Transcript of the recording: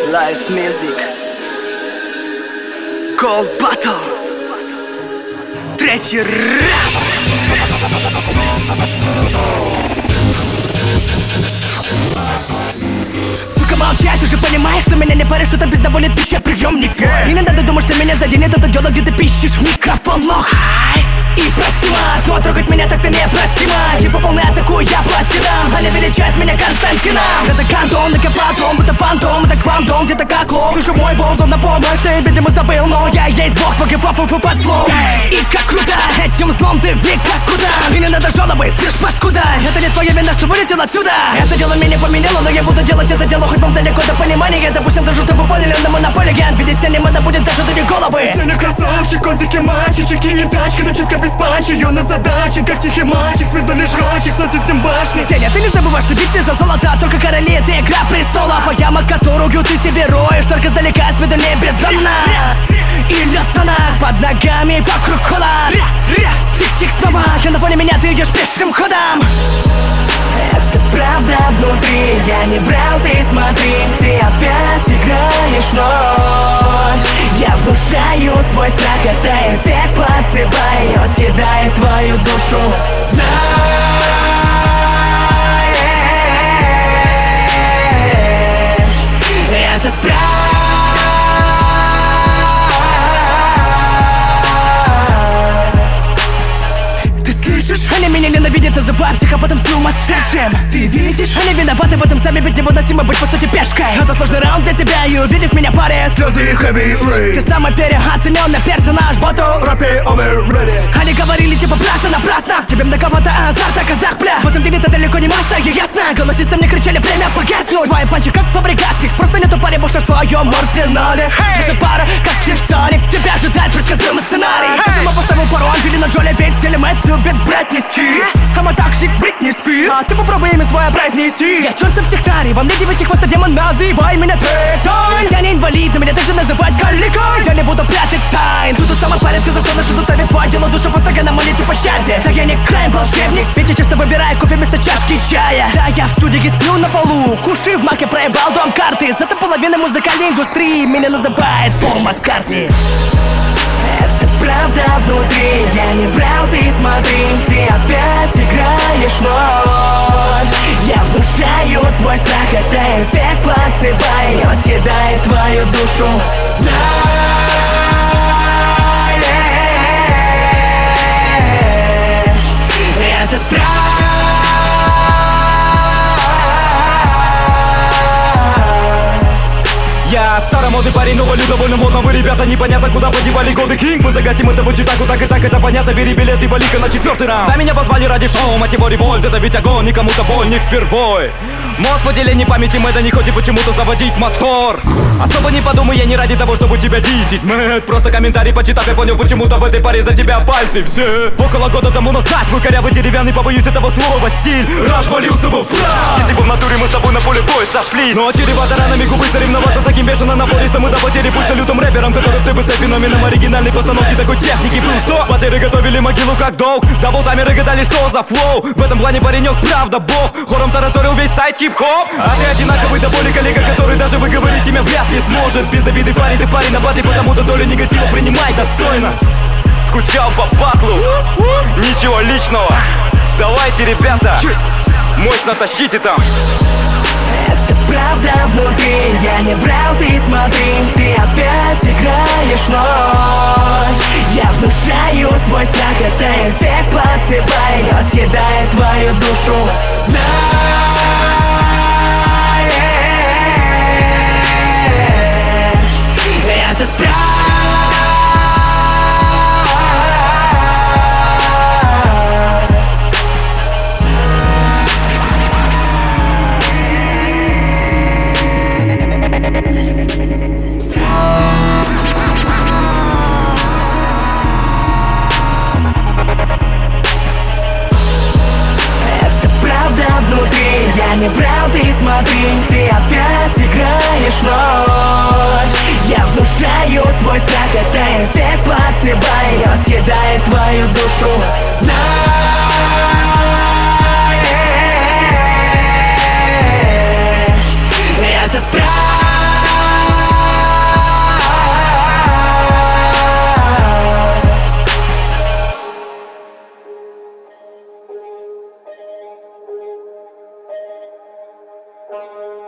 Live Music Gold Battle. Третий раунд. Сука, молчать, ты же понимаешь, что меня не паришь, что там пизда болит пища приемника. И не надо думать, что меня заденет это дело, где ты пищишь в микрофон, лох. И просима, но трогать меня так-то непростимо. Типа полный атаку, я пластидам. Они величают меня Константином. Это кантон, так я Платон, будто фантом. Это квантом, где-то как лох. Слышу мой бог, на помощь, ты, видимо, забыл. Но я есть бог, погиб-папу под слов. И как круто, этим злом ты век как куда. И не надо жалобы, слышь, паскуда. Это не твоя вина, что вылетел отсюда. Это дело меня поменяло, но я буду делать это дело хоть вам далеко до понимания. Допустим, даже чтобы поняли на монополии. Видите, не надо будет даже две головы. Сеня красавчик, он дикий мальчик. И тачка, но четко без панчи. Ее на задаче, как тихий мальчик. С виду лишь хочет, сносит всем башни. Сеня, ты не забывай, что битвы за золото только короли, это игра престолов. А яма, которую ты себе роешь, только издалека, с виду не бездомна. И летана под ногами вокруг кола. Тих-тих снова, я на фоне меня, ты идешь пешим ходом. Это правда внутри, я не брал, ты смотри. Ты опять играешь ночь. Я внушаю свой страх, это эффект плацебо. Он съедает твою душу. Знаешь, это страх. Они меня ненавидят, называя психопатом сумасшедшим. Ты видишь? Они виноваты в этом сами, ведь невыносимо быть по сути пешкой. Это сложный раунд для тебя, и увидев меня паре слезы heavy rain. Ты самый переоцененный персонаж, батл рэпе overrated. Они говорили типа напрасно. Тебе многовато азарта, казах, бля. В этом деле это далеко не масса, и ясно. Голосисты мне кричали, время погаснуть. Твои панчи как фабрикатик, просто нету паре больше в твоем арсенале. Наша пара как Титаник, тебя ожидает предсказуемый сценарий. Я поставил пару Анджелина Джоли, ведь элемент любит брать нести. А мой таксик Бритни Спирс. А ты попробуй имя свое произнеси. Я чертов технарий, во мне девяти хвоста демон, называй меня Трэтой. Я не инвалид, но меня даже называть каликой. Я не буду прятать тайн. Тут самый парень сказал, что заставит твое дело душу постоянно молить о пощаде. Да я не крайм волшебник, ведь я часто выбираю кофе вместо чашки чая. Да я в студии сплю на полу, куши в маке, проебал дом карты. Зато половина музыкальной индустрии меня называет Пол Маккартни. Это правда внутри, я не брал, ты смотри. Ты опять играешь ночь. Я внушаю свой страх, это эффект плацебо. Он съедает твою душу. Знаешь, это страх. Я старый модный парень, но валю довольно модно. Вы, ребята, непонятно, куда подевали годы. Кинг, мы загасим этого читаку, так и так, это понятно. Бери билет и вали-ка на 4-й раунд. Да, меня позвали ради шоу, мать его револьт. Это ведь огонь, и кому-то боль не впервой. Мозг по делению памяти, Мэда не хочет почему-то заводить мотор. Особо не подумай, я не ради того, чтобы тебя дизить, Мэд. Просто комментарий почитав, я понял, почему-то в этой паре за тебя пальцы все. Около года тому назад, вы корявый деревянный, побоюсь этого слова, стиль развалился бы в прах. Если бы в натуре мы с тобой на поле боя сошли. Но чревато ранами губы соревноваться с таким бешеным напористом. Мы до потери пусть салютом рэпером, который ты бы с феноменом оригинальной постановки такой техники был. Что? Батыры готовили могилу как долг, даблтаймеры гадали, что за флоу. В этом плане паренек правда бог, хором тараторил весь сайт хип-хоп. А ты одинаковый до боли коллега, который даже выговорить имя вряд ли сможет. Без обиды парень, ты парень на батле, потому-то долю негатива принимай достойно. Скучал по батлу, ничего личного. Давайте, ребята, мощно тащите там. Это правда внутри, я не брал, ты смотри. Ты опять играешь ночь. Я внушаю свой страх, это эффект плацебо. Он съедает твою душу. Знаешь, это страх. We'll be right back.